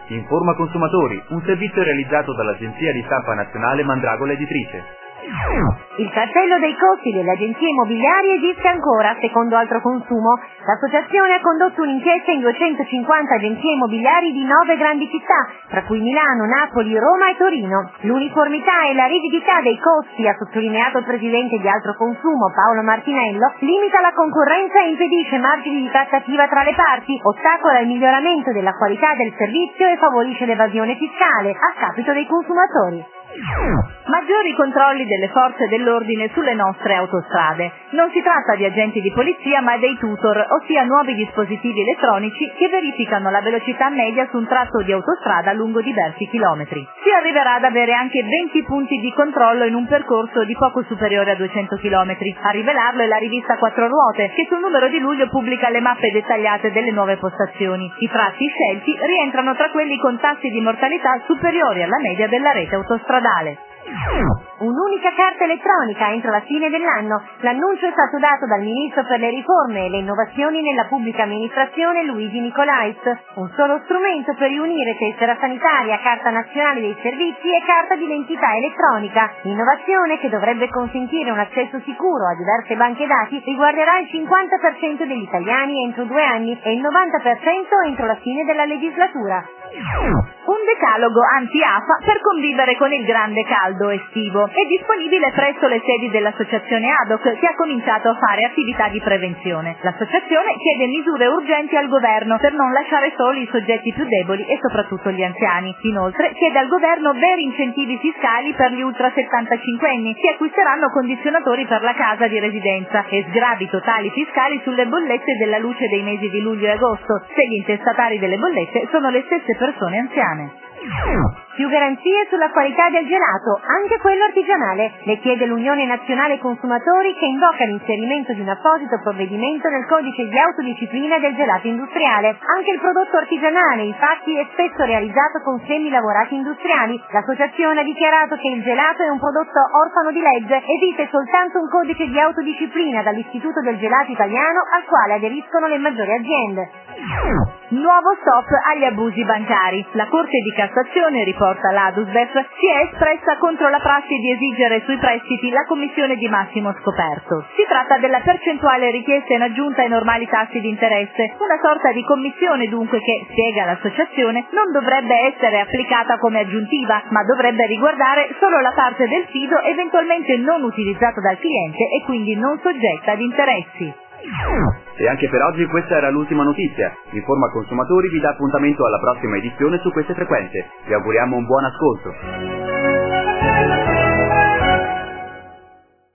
Informa Consumatori, un servizio realizzato dall'agenzia di stampa nazionale Mandragola Editrice. Il cartello dei costi delle agenzie immobiliari esiste ancora, secondo Altro Consumo. L'associazione ha condotto un'inchiesta in 250 agenzie immobiliari di 9 grandi città, tra cui Milano, Napoli, Roma e Torino. L'uniformità e la rigidità dei costi, ha sottolineato il presidente di Altro Consumo, Paolo Martinello, limita la concorrenza e impedisce margini di trattativa tra le parti, ostacola il miglioramento della qualità del servizio e favorisce l'evasione fiscale, a scapito dei consumatori. Maggiori controlli delle forze dell'ordine sulle nostre autostrade. Non si tratta di agenti di polizia ma dei tutor, ossia nuovi dispositivi elettronici che verificano la velocità media su un tratto di autostrada lungo diversi chilometri. Si arriverà ad avere anche 20 punti di controllo in un percorso di poco superiore a 200 chilometri. A rivelarlo è la rivista Quattro Ruote, che sul numero di luglio pubblica le mappe dettagliate delle nuove postazioni. I tratti scelti rientrano tra quelli con tassi di mortalità superiori alla media della rete autostradale. Un'unica carta elettronica entro la fine dell'anno. L'annuncio è stato dato dal Ministro per le riforme e le innovazioni nella pubblica amministrazione Luigi Nicolais. Un solo strumento per riunire tessera sanitaria, carta nazionale dei servizi e carta d'identità elettronica. Innovazione che dovrebbe consentire un accesso sicuro a diverse banche dati riguarderà il 50% degli italiani entro 2 anni e il 90% entro la fine della legislatura. Un decalogo anti-afa per convivere con il grande caldo estivo. È disponibile presso le sedi dell'associazione ADOC, che ha cominciato a fare attività di prevenzione. L'associazione chiede misure urgenti al governo per non lasciare soli i soggetti più deboli e soprattutto gli anziani. Inoltre chiede al governo veri incentivi fiscali per gli ultra 75enni che acquisteranno condizionatori per la casa di residenza e sgravi totali fiscali sulle bollette della luce dei mesi di luglio e agosto, se gli intestatari delle bollette sono le stesse persone anziane. Più garanzie sulla qualità del gelato, anche quello artigianale. Le chiede l'Unione Nazionale Consumatori, che invoca l'inserimento di un apposito provvedimento nel codice di autodisciplina del gelato industriale. Anche il prodotto artigianale, infatti, è spesso realizzato con semi lavorati industriali. L'associazione ha dichiarato che il gelato è un prodotto orfano di legge. Esiste soltanto un codice di autodisciplina dall'Istituto del Gelato Italiano, al quale aderiscono le maggiori aziende. Nuovo stop agli abusi bancari. La Corte di Cassazione, riporta l'Adusbef, si è espressa contro la prassi di esigere sui prestiti la commissione di massimo scoperto. Si tratta della percentuale richiesta in aggiunta ai normali tassi di interesse, una sorta di commissione dunque che, spiega l'associazione, non dovrebbe essere applicata come aggiuntiva, ma dovrebbe riguardare solo la parte del fido eventualmente non utilizzata dal cliente e quindi non soggetta ad interessi. E anche per oggi questa era l'ultima notizia. Informa Consumatori vi dà appuntamento alla prossima edizione su queste frequenze. Vi auguriamo un buon ascolto.